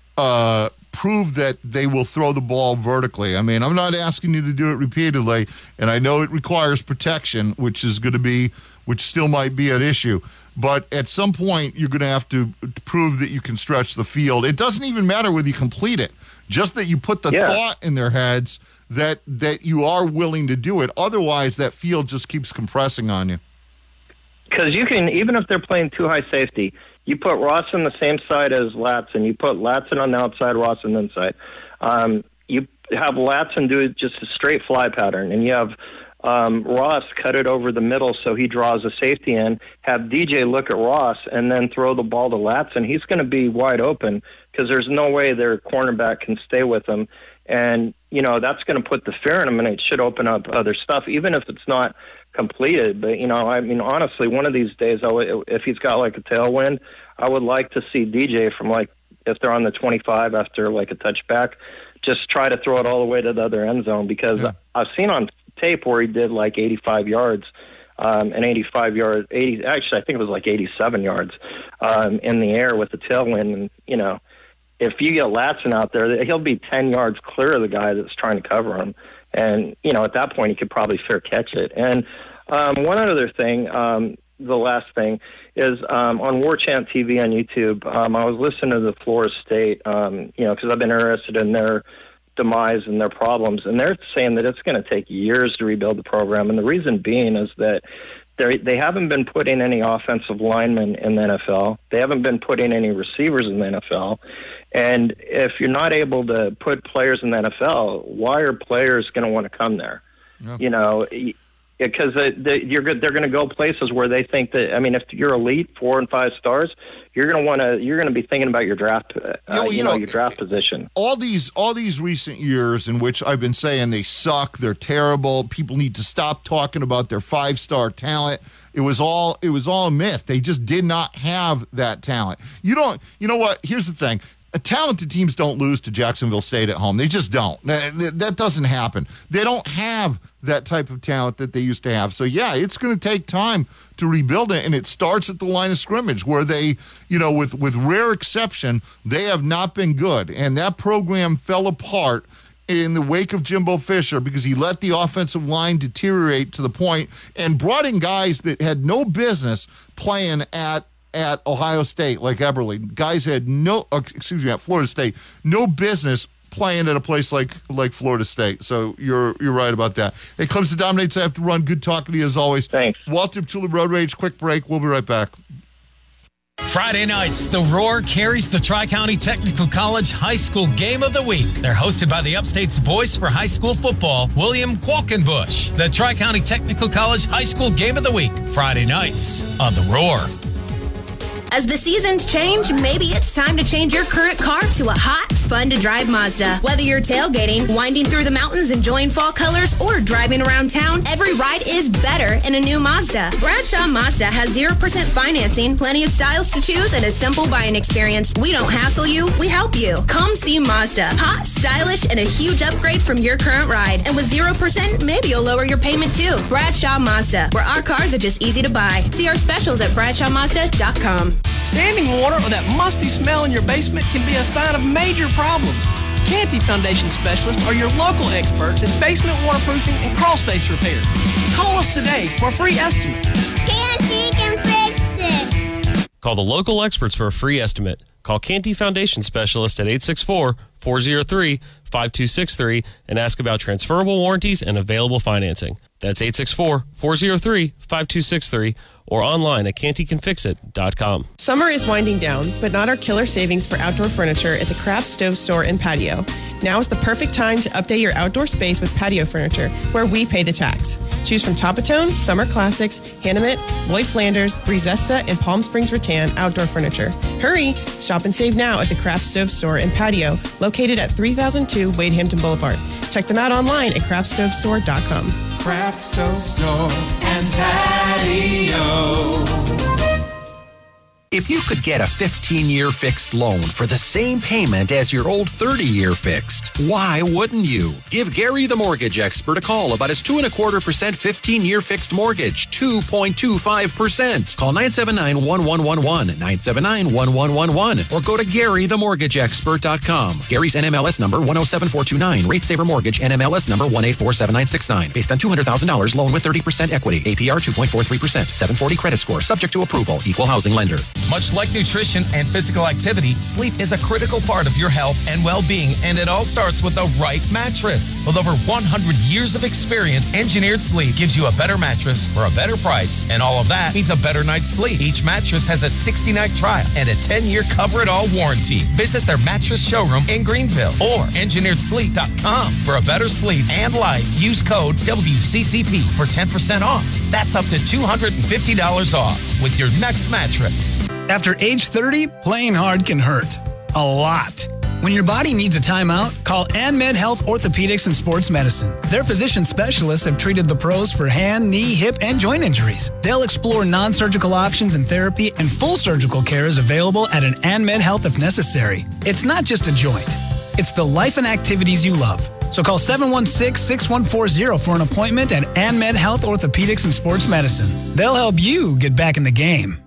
uh, prove that they will throw the ball vertically. I mean, I'm not asking you to do it repeatedly, and I know it requires protection, which is going to be, which still might be an issue. But at some point, you're going to have to prove that you can stretch the field. It doesn't even matter whether you complete it, just that you put the Yeah. thought in their heads that that you are willing to do it. Otherwise, that field just keeps compressing on you. Because you can, even if they're playing too high safety, you put Rawson the same side as Latson. You put Latson on the outside, Rawson inside. Um, you have Latson do just a straight fly pattern, and you have um, Ross cut it over the middle so he draws a safety in. Have D J look at Ross and then throw the ball to Latson. He's going to be wide open because there's no way their cornerback can stay with him. And, you know, that's going to put the fear in him, and it should open up other stuff, even if it's not completed. But, you know, I mean, honestly, one of these days, I would, if he's got like a tailwind, I would like to see D J from like, if they're on the twenty-five after like a touchback, just try to throw it all the way to the other end zone, because yeah. I've seen on tape where he did like eighty-five yards, um, and eighty-five yards, eighty, actually, I think it was like eighty-seven yards um, in the air with the tailwind. And, you know, if you get Latson out there, he'll be ten yards clear of the guy that's trying to cover him. And, you know, at that point, he could probably fair catch it. And um, one other thing, um, the last thing, is um, on War Chant T V on YouTube, um, I was listening to the Florida State, um, you know, because I've been interested in their demise and their problems. And they're saying that it's going to take years to rebuild the program. And the reason being is that they they haven't been putting any offensive linemen in the N F L. They haven't been putting any receivers in the N F L. And if you're not able to put players in the N F L, why are players going to want to come there? Yeah. You know, because the, the, you're good, they're going to go places where they think that. I mean, if you're elite, four and five stars, you're going to want to. You're going to be thinking about your draft. Uh, you, you, you know, know, your draft position. All these, all these recent years in which I've been saying they suck, they're terrible. People need to stop talking about their five star talent. It was all, it was all a myth. They just did not have that talent. You don't. You know what? Here's the thing. Talented teams don't lose to Jacksonville State at home. They just don't. That, that doesn't happen. They don't have that type of talent that they used to have. So, yeah, it's going to take time to rebuild it, and it starts at the line of scrimmage where they, you know, with, with rare exception, they have not been good. And that program fell apart in the wake of Jimbo Fisher because he let the offensive line deteriorate to the point and brought in guys that had no business playing at at Ohio State, like Eberle. Guys had no, excuse me, at Florida State, no business playing at a place like like Florida State. So you're you're right about that. It comes to Dominates. I have to run. Good talking to you as always. Thanks. Walter Petula, Road Rage. Quick break. We'll be right back. Friday nights, The Roar carries the Tri-County Technical College High School Game of the Week. They're hosted by the Upstate's voice for high school football, William Qualkenbush. The Tri-County Technical College High School Game of the Week, Friday nights on The Roar. As the seasons change, maybe it's time to change your current car to a hot, fun-to-drive Mazda. Whether you're tailgating, winding through the mountains, enjoying fall colors, or driving around town, every ride is better in a new Mazda. Bradshaw Mazda has zero percent financing, plenty of styles to choose, and a simple buying experience. We don't hassle you, we help you. Come see Mazda. Hot, stylish, and a huge upgrade from your current ride. And with zero percent, maybe you'll lower your payment too. Bradshaw Mazda, where our cars are just easy to buy. See our specials at bradshaw mazda dot com. Standing water or that musty smell in your basement can be a sign of major problems. Canty Foundation specialists are your local experts in basement waterproofing and crawl space repair. Call us today for a free estimate. Canty can fix it. Call the local experts for a free estimate. Call Canty Foundation Specialist at eight six four, four zero three, five two six three and ask about transferable warranties and available financing. That's eight six four, four zero three, five two six three or online at canty can fix it dot com. Summer is winding down, but not our killer savings for outdoor furniture at the Craft Stove Store and Patio. Now is the perfect time to update your outdoor space with patio furniture, where we pay the tax. Choose from Topatone, Summer Classics, Hanamit, Lloyd Flanders, Brizesta, and Palm Springs Rattan outdoor furniture. Hurry! Shop and save now at the Craft Stove Store and Patio, located at three thousand two Wade Hampton Boulevard. Check them out online at craft stove store dot com. Craft Stove Store and Patio. If you could get a fifteen-year fixed loan for the same payment as your old thirty-year fixed, why wouldn't you? Give Gary the mortgage expert a call about his two and a quarter percent fifteen-year fixed mortgage, two point two five percent. Call nine seven nine, one one one one, nine seven nine, one one one one, or go to Gary the mortgage expert dot com. Gary's N M L S number one oh seven four two nine. Rate Saver Mortgage N M L S number one eight four seven nine six nine. Based on two hundred thousand dollars loan with thirty percent equity. A P R two point four three percent. seven forty credit score. Subject to approval. Equal housing lender. Much like nutrition and physical activity, sleep is a critical part of your health and well-being, and it all starts with the right mattress. With over one hundred years of experience, Engineered Sleep gives you a better mattress for a better price, and all of that means a better night's sleep. Each mattress has a sixty-night trial and a ten-year cover-it-all warranty. Visit their mattress showroom in Greenville or engineered sleep dot com for a better sleep and life. Use code W C C P for ten percent off. That's up to two hundred fifty dollars off with your next mattress. After age thirty, playing hard can hurt. A lot. When your body needs a timeout, call AnMed Health Orthopedics and Sports Medicine. Their physician specialists have treated the pros for hand, knee, hip, and joint injuries. They'll explore non-surgical options and therapy, and full surgical care is available at an AnMed Health if necessary. It's not just a joint. It's the life and activities you love. So call seven one six, six one four zero for an appointment at AnMed Health Orthopedics and Sports Medicine. They'll help you get back in the game.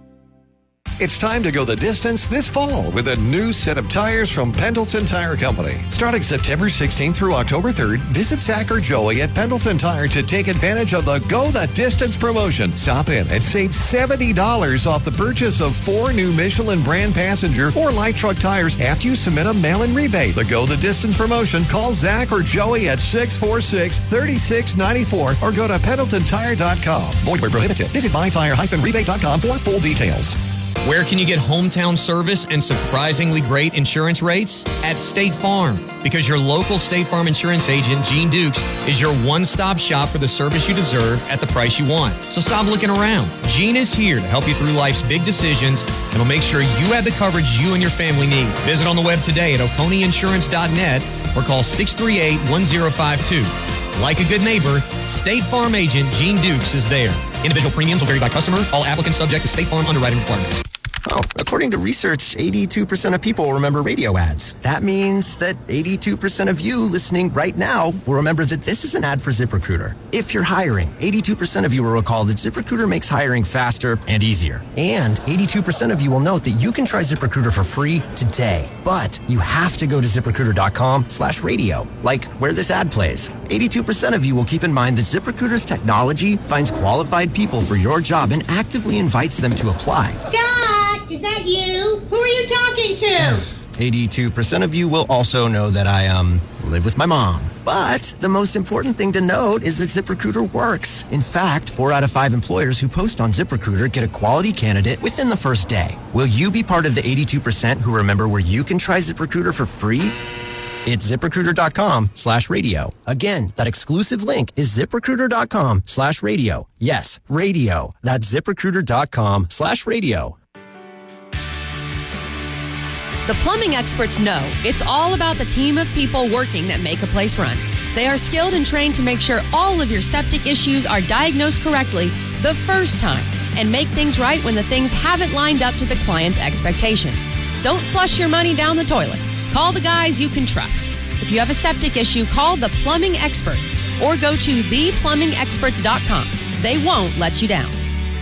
It's time to go the distance this fall with a new set of tires from Pendleton Tire Company. Starting September sixteenth through October third, visit Zach or Joey at Pendleton Tire to take advantage of the Go the Distance promotion. Stop in and save seventy dollars off the purchase of four new Michelin brand passenger or light truck tires after you submit a mail-in rebate. The Go the Distance promotion. Call Zach or Joey at six four six, three six nine four or go to pendleton tire dot com. Void where prohibited. Visit my tire dash rebate dot com for full details. Where can you get hometown service and surprisingly great insurance rates? At State Farm, because your local State Farm insurance agent, Gene Dukes, is your one-stop shop for the service you deserve at the price you want. So stop looking around. Gene is here to help you through life's big decisions and will make sure you have the coverage you and your family need. Visit on the web today at oconee insurance dot net or call six three eight, one zero five two. Like a good neighbor, State Farm agent Gene Dukes is there. Individual premiums will vary by customer. All applicants subject to State Farm underwriting requirements. Oh, according to research, eighty-two percent of people remember radio ads. That means that eighty-two percent of you listening right now will remember that this is an ad for ZipRecruiter. If you're hiring, eighty-two percent of you will recall that ZipRecruiter makes hiring faster and easier. And eighty-two percent of you will note that you can try ZipRecruiter for free today. But you have to go to ZipRecruiter dot com slash radio, like where this ad plays. eighty-two percent of you will keep in mind that ZipRecruiter's technology finds qualified people for your job and actively invites them to apply. Scott, is that you? Who are you talking to? eighty-two percent of you will also know that I, um, live with my mom. But the most important thing to note is that ZipRecruiter works. In fact, four out of five employers who post on ZipRecruiter get a quality candidate within the first day. Will you be part of the eighty-two percent who remember where you can try ZipRecruiter for free? It's ZipRecruiter dot com slash radio. Again, that exclusive link is ZipRecruiter dot com slash radio. Yes, radio. That's ZipRecruiter dot com slash radio. The plumbing experts know it's all about the team of people working that make a place run. They are skilled and trained to make sure all of your septic issues are diagnosed correctly the first time and make things right when the things haven't lined up to the client's expectations. Don't flush your money down the toilet. Call the guys you can trust. If you have a septic issue, call the plumbing experts or go to the plumbing experts dot com. They won't let you down.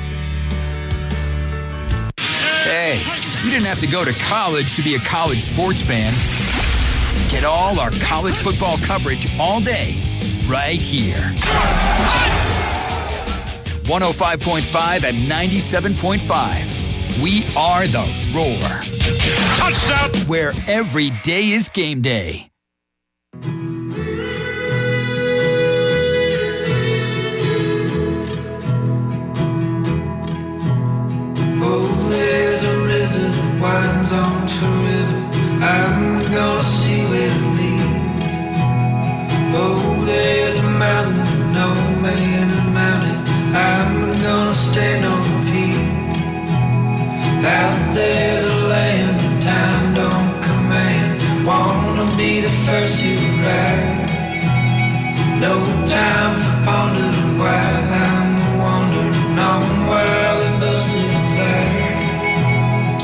Hey, you didn't have to go to college to be a college sports fan. Get all our college football coverage all day, right here. one oh five point five and ninety-seven point five. We are the Roar. Touchdown! Where every day is game day. Oh, there's a river that winds on forever. I'm gonna see where it leads. Oh, there's a mountain that no man has mounted. I'm gonna stand on the peak. Out there's a land that time don't command. Wanna be the first you ride. No time for pondering why I'm wandering on while they boasting black.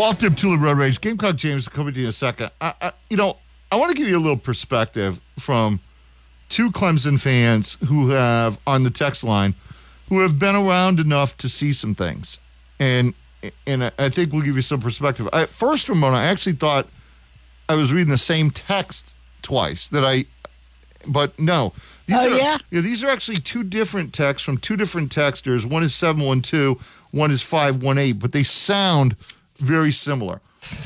Walt Diptula Road Rage. Gamecock James will come to you in a second. I, I, you know, I want to give you a little perspective from two Clemson fans who have, on the text line, who have been around enough to see some things. And and I think we'll give you some perspective. I, first, Ramona, I actually thought I was reading the same text twice. That I, But no. These oh, are, yeah? yeah? These are actually two different texts from two different texters. One is seven one two, one is five one eight, but they sound very similar.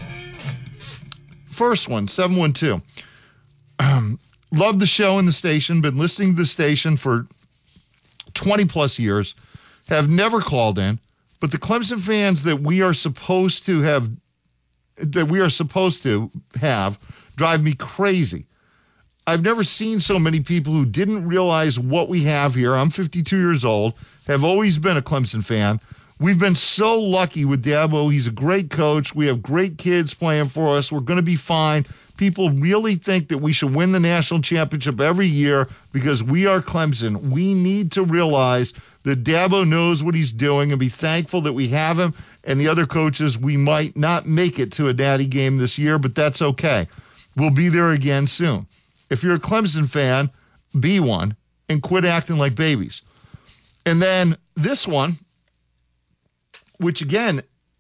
First one, seven one two. Um, love the show and the station. Been listening to the station for twenty plus years. Have never called in. But the Clemson fans that we are supposed to have, that we are supposed to have, drive me crazy. I've never seen so many people who didn't realize what we have here. I'm fifty-two years old, have always been a Clemson fan. We've been so lucky with Dabo. He's a great coach. We have great kids playing for us. We're going to be fine. People really think that we should win the national championship every year because we are Clemson. We need to realize that Dabo knows what he's doing and be thankful that we have him. And the other coaches, we might not make it to a Natty game this year, but that's okay. We'll be there again soon. If you're a Clemson fan, be one and quit acting like babies. And then this one, which again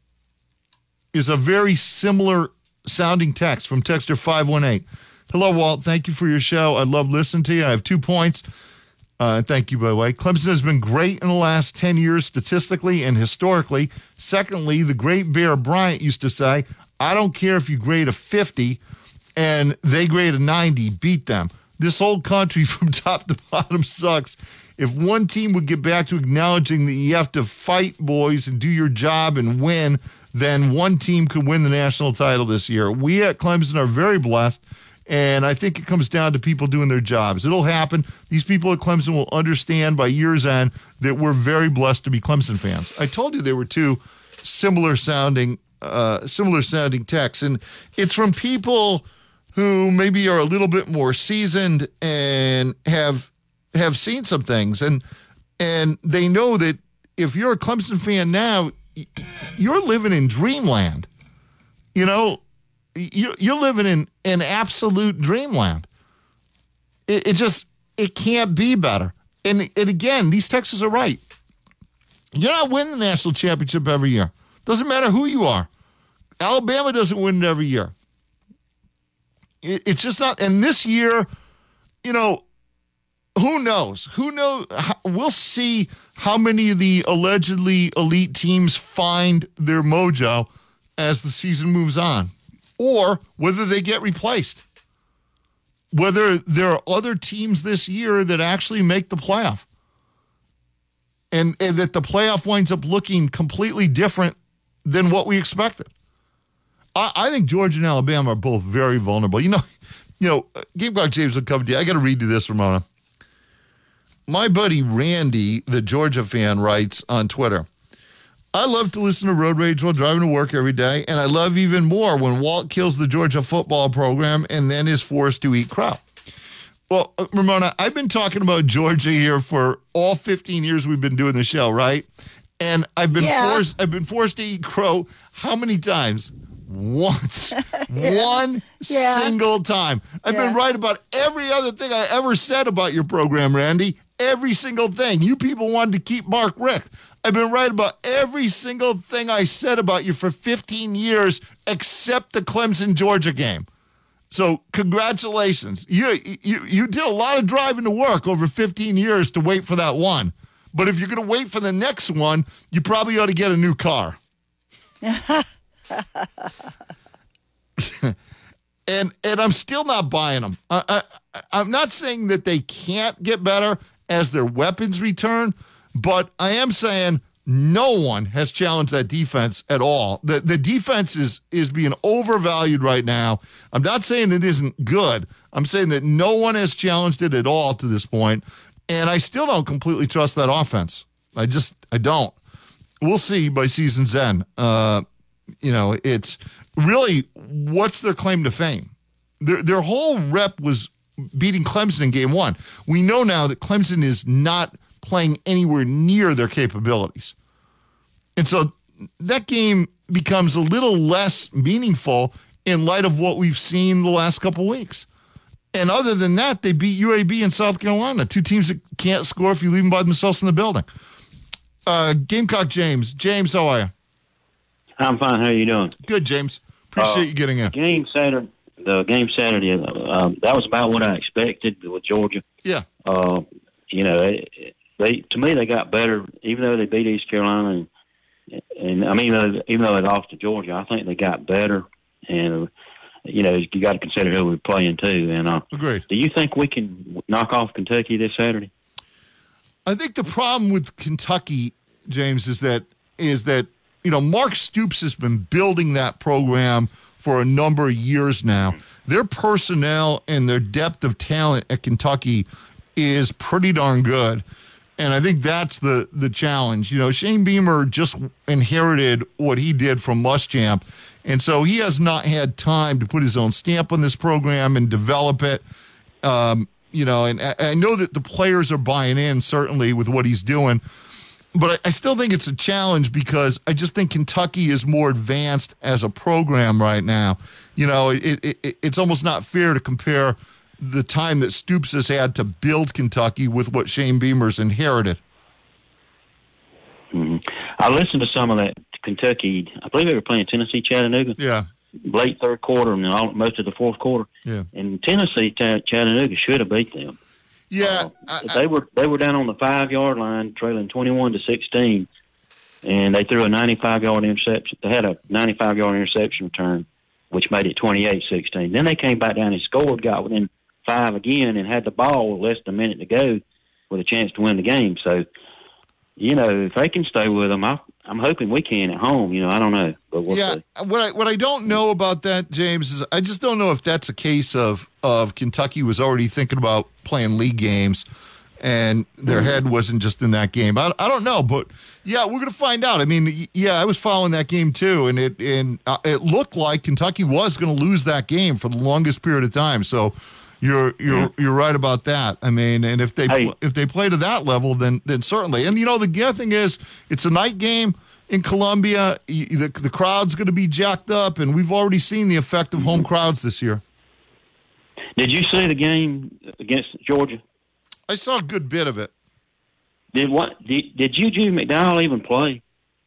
is a very similar sounding text from texter five one eight. Hello, Walt. Thank you for your show. I love listening to you. I have two points. Uh, thank you, by the way. Clemson has been great in the last ten years statistically and historically. Secondly, the great Bear Bryant used to say, I don't care if you grade a fifty and they grade a ninety, beat them. This whole country from top to bottom sucks. If one team would get back to acknowledging that you have to fight, boys, and do your job and win, then one team could win the national title this year. We at Clemson are very blessed, and I think it comes down to people doing their jobs. It'll happen. These people at Clemson will understand by year's end that we're very blessed to be Clemson fans. I told you there were two similar sounding, uh, similar sounding texts, and it's from people who maybe are a little bit more seasoned and have have seen some things, and and they know that if you're a Clemson fan now, you're living in dreamland. You know, you're living in an absolute dreamland. It, it just, it can't be better. And, and again, these Texans are right. You're not winning the national championship every year. Doesn't matter who you are. Alabama doesn't win it every year. It, it's just not. And this year, you know, who knows? Who knows? We'll see how many of the allegedly elite teams find their mojo as the season moves on, or whether they get replaced. Whether there are other teams this year that actually make the playoff, and, and that the playoff winds up looking completely different than what we expected. I, I think Georgia and Alabama are both very vulnerable. You know, you know, Gamecock James will come to you. I got to read you this, Ramona. My buddy Randy, the Georgia fan, writes on Twitter, I love to listen to Road Rage while driving to work every day, and I love even more when Walt kills the Georgia football program and then is forced to eat crow. Well, Ramona, I've been talking about Georgia here for all fifteen years we've been doing the show, right? And I've been Yeah. forced I've been forced to eat crow how many times? Once. Yeah. One Yeah. single time. I've Yeah. been right about every other thing I ever said about your program, Randy. Every single thing. You people wanted to keep Mark Richt. I've been right about every single thing I said about you for fifteen years except the Clemson-Georgia game. So congratulations. You, you, you did a lot of driving to work over fifteen years to wait for that one. But if you're going to wait for the next one, you probably ought to get a new car. and and I'm still not buying them. I, I, I'm not saying that they can't get better as their weapons return, but I am saying no one has challenged that defense at all. The the defense is is being overvalued right now. I'm not saying it isn't good. I'm saying that no one has challenged it at all to this point, and I still don't completely trust that offense. I just I don't. We'll see by season's end. Uh, you know, it's really what's their claim to fame? Their their whole rep was beating Clemson in game one. We know now that Clemson is not playing anywhere near their capabilities. And so that game becomes a little less meaningful in light of what we've seen the last couple weeks. And other than that, they beat U A B and South Carolina, two teams that can't score if you leave them by themselves in the building. Uh, Gamecock James. James, how are you? I'm fine. How are you doing? Good, James. Appreciate uh, you getting in. Game Saturday, the game Saturday, uh, that was about what I expected with Georgia. Yeah. Uh, you know, they, they to me they got better, even though they beat East Carolina, and, and I mean, uh, even though they lost to Georgia, I think they got better. And you know, you got to consider who we're playing too. And uh, Agreed. Do you think we can knock off Kentucky this Saturday? I think the problem with Kentucky, James, is that is that you know Mark Stoops has been building that program for a number of years now. Their personnel and their depth of talent at Kentucky is pretty darn good, and I think that's the the challenge. You know, Shane Beamer just inherited what he did from Muschamp, and so he has not had time to put his own stamp on this program and develop it. Um, you know, and I, I know that the players are buying in certainly with what he's doing. But I, I still think it's a challenge because I just think Kentucky is more advanced as a program right now. You know, it, it, it's almost not fair to compare the time that Stoops has had to build Kentucky with what Shane Beamer's inherited. Mm-hmm. I listened to some of that Kentucky. I believe they were playing Tennessee Chattanooga. Yeah. Late third quarter and all, most of the fourth quarter. Yeah. And Tennessee Ch- Chattanooga should have beat them. Yeah, uh, I, they were they were down on the five yard line, trailing twenty one to sixteen, and they threw a ninety five yard interception. They had a ninety five yard interception return, which made it twenty eight sixteen. Then they came back down and scored, got within five again, and had the ball with less than a minute to go, with a chance to win the game. So, you know, if they can stay with them, I, I'm hoping we can at home. You know, I don't know, but we'll yeah, see. what I what I don't know about that, James, is I just don't know if that's a case of of Kentucky was already thinking about playing league games, and their head wasn't just in that game. I, I don't know, but yeah, we're gonna find out. I mean, yeah, I was following that game too, and it and uh, it looked like Kentucky was gonna lose that game for the longest period of time. So you're you're you're right about that. I mean, and if they Hey. pl- if they play to that level, then then certainly. And you know, the other thing is, it's a night game in Columbia. Y- The the crowd's going to be jacked up, and we've already seen the effect of home crowds this year. Did you see the game against Georgia? I saw a good bit of it. Did what? Did, did Juju McDowell even play?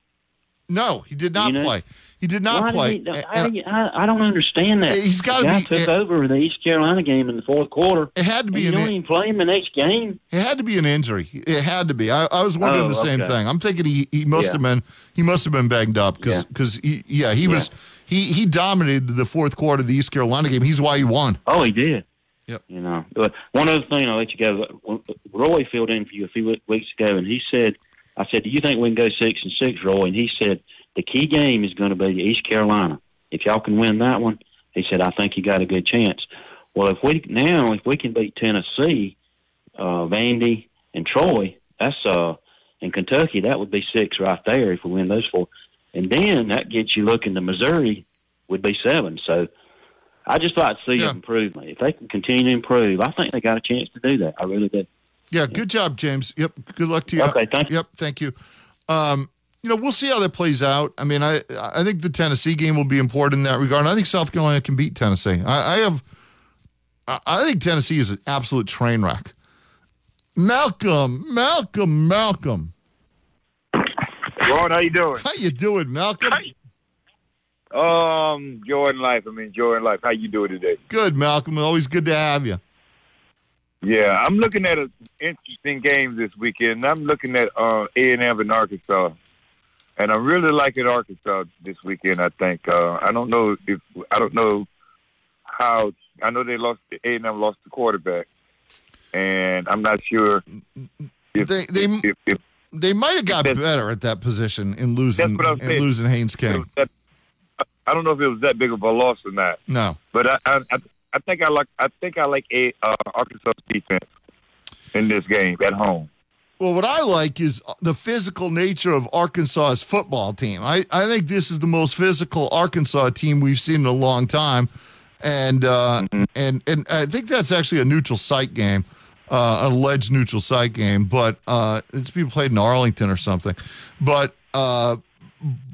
No, he did not You know? play. He did not Why play. did he- And- I, I, I don't understand that. He's gotta the guy be- took it- over the East Carolina game in the fourth quarter. It had to be and you an don't in- even play him the next game. It had to be an injury. It had to be. I, I was wondering Oh, the same okay. thing. I'm thinking he, he must Yeah. have been he must have been banged up because Yeah. he yeah he was he he dominated the fourth quarter of the East Carolina game. He's why he won. Oh, he did. Yep. You know, but one other thing, I'll let you go. Roy filled in for you a few weeks ago, and he said, "I said, do you think we can go six and six, Roy?" And he said, "The key game is going to be East Carolina. If y'all can win that one," he said, "I think you got a good chance." Well, if we now if we can beat Tennessee, uh, Vandy, and Troy, that's uh, in Kentucky, that would be six right there if we win those four, and then that gets you looking to Missouri would be seven. So. I just like to see Yeah. an improvement. If they can continue to improve, I think they got a chance to do that. I really do. Yeah, good job, James. Yep, good luck to you. Okay, thank you. Yep, thank you. Um, you know, we'll see how that plays out. I mean, I I think the Tennessee game will be important in that regard. And I think South Carolina can beat Tennessee. I, I have, I I think Tennessee is an absolute train wreck. Malcolm, Malcolm, Malcolm. Ron, how you doing? How you doing, Malcolm? Um, enjoying life. I'm enjoying life. How you doing today? Good, Malcolm. Always good to have you. Yeah, I'm looking at an interesting game this weekend. I'm looking at uh, A and M in Arkansas, and I'm really liking Arkansas this weekend. I think uh, I don't know if I don't know how. I know they lost. A and M lost the quarterback, and I'm not sure if They they if, if, they might have got better at that position in losing That's what I'm in saying. losing Haynes King. that, I don't know if it was that big of a loss or not. No. But I, I, I, I think I like I think I like a uh, Arkansas defense in this game at home. Well, what I like is the physical nature of Arkansas's football team. I, I think this is the most physical Arkansas team we've seen in a long time, and uh, Mm-hmm. and and I think that's actually a neutral site game, uh, an alleged neutral site game, but uh, it's being played in Arlington or something. But uh,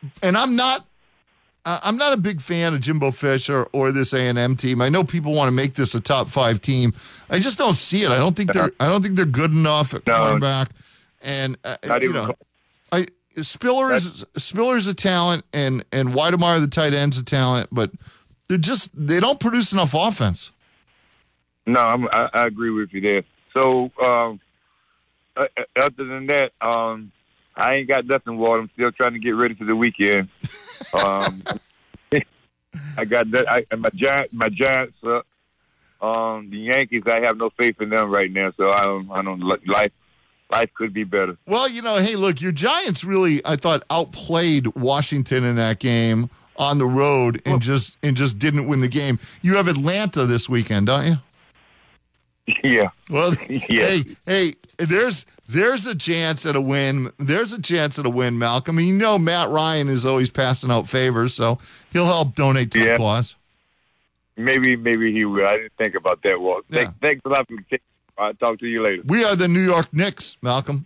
and I'm not. Uh, I'm not a big fan of Jimbo Fisher or this A and M team. I know people want to make this a top five team. I just don't see it. I don't think they're. I don't think they're good enough at No. quarterback. And uh, Not you even know, close. I Spiller's Spiller's a talent, and and Weidemeyer the tight end's a talent, but they're just they don't produce enough offense. No, I'm, I, I agree with you there. So, um, uh, other than that, um, I ain't got nothing, Walt. I'm still trying to get ready for the weekend. Um, I got that. I, my Giants, my Giants, uh, um, the Yankees. I have no faith in them right now. So I don't. I don't. Life, life could be better. Well, you know, hey, look, your Giants really, I thought, outplayed Washington in that game on the road, and just and just didn't win the game. You have Atlanta this weekend, don't you? Yeah. Well, Yeah. hey, hey, there's there's a chance at a win. There's a chance at a win, Malcolm. You know, Matt Ryan is always passing out favors, so he'll help donate to the Yeah. cause. Maybe, maybe he will. I didn't think about that, Walt. Yeah. Thank, thanks a lot for taking. I'll talk to you later. We are the New York Knicks, Malcolm.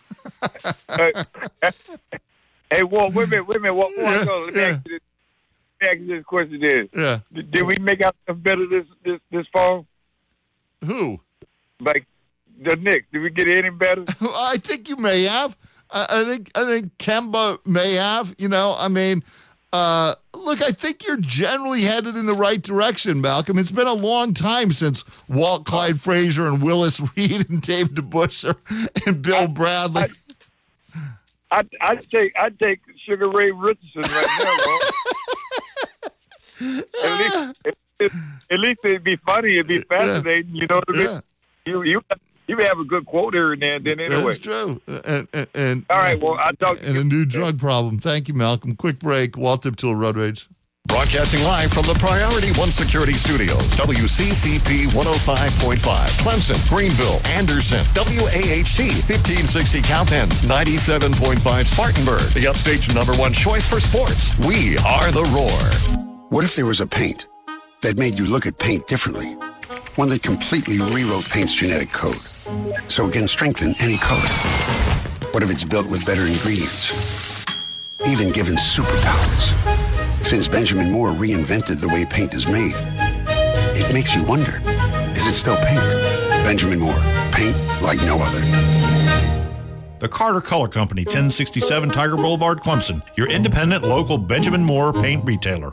Hey, Walt, wait a minute, wait a minute. Walt, before I Yeah, go, let me yeah. ask you this. Let me ask you this question then. Yeah. Did, did we make out better this, this, this fall? Who? Like the Knicks. Did we get any better? I think you may have. I, I think I think Kemba may have. You know, I mean, uh, look, I think you're generally headed in the right direction, Malcolm. It's been a long time since Walt Clyde Frazier and Willis Reed and Dave DeBusschere and Bill Bradley. I I take I take Sugar Ray Richardson right now, bro. at least it, at least it'd be funny, it'd be fascinating. You know what I mean? Yeah. You you you have a good quote here and there, and then anyway. That's true. And, and, and All right, well, I'll talk to and you. a new drug problem. Thank you, Malcolm. Quick break. Walt Tiptool Road Rage. Broadcasting live from the Priority One Security Studios, W C C P one oh five point five, Clemson, Greenville, Anderson, W A H T, fifteen sixty Cowpens, ninety-seven point five Spartanburg, the Upstate's number one choice for sports. We are the Roar. What if there was a paint that made you look at paint differently? One that completely rewrote paint's genetic code, so it can strengthen any color. What if it's built with better ingredients, even given superpowers? Since Benjamin Moore reinvented the way paint is made, it makes you wonder, is it still paint? Benjamin Moore, paint like no other. The Carter Color Company, ten sixty-seven Tiger Boulevard, Clemson, your independent local Benjamin Moore paint retailer.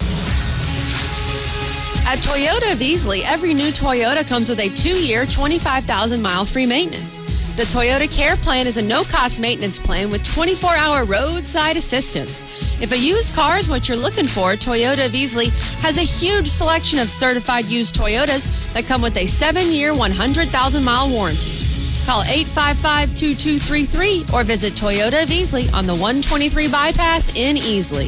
At Toyota of Easley, every new Toyota comes with a two-year, twenty-five thousand mile free maintenance. The Toyota Care Plan is a no-cost maintenance plan with twenty-four hour roadside assistance. If a used car is what you're looking for, Toyota of Easley has a huge selection of certified used Toyotas that come with a seven-year, one hundred thousand mile warranty. Call eight five five, two two three three or visit Toyota of Easley on the one twenty-three bypass in Easley.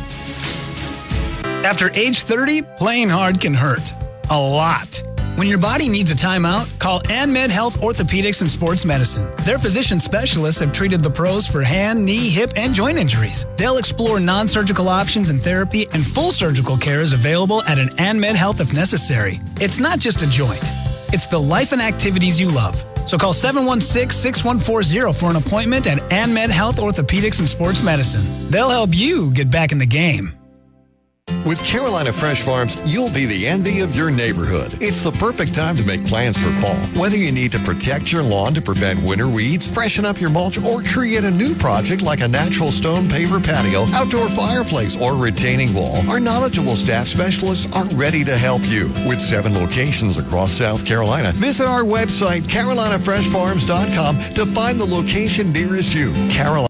After age thirty, playing hard can hurt. A lot. When your body needs a timeout, call AnMed Health Orthopedics and Sports Medicine. Their physician specialists have treated the pros for hand, knee, hip, and joint injuries. They'll explore non-surgical options and therapy, and full surgical care is available at an AnMed Health if necessary. It's not just a joint. It's the life and activities you love. So call seven one six, six one four zero for an appointment at AnMed Health Orthopedics and Sports Medicine. They'll help you get back in the game. With Carolina Fresh Farms, you'll be the envy of your neighborhood. It's the perfect time to make plans for fall. Whether you need to protect your lawn to prevent winter weeds, freshen up your mulch, or create a new project like a natural stone paver patio, outdoor fireplace, or retaining wall, our knowledgeable staff specialists are ready to help you. With seven locations across South Carolina, visit our website, carolina fresh farms dot com, to find the location nearest you. Carolina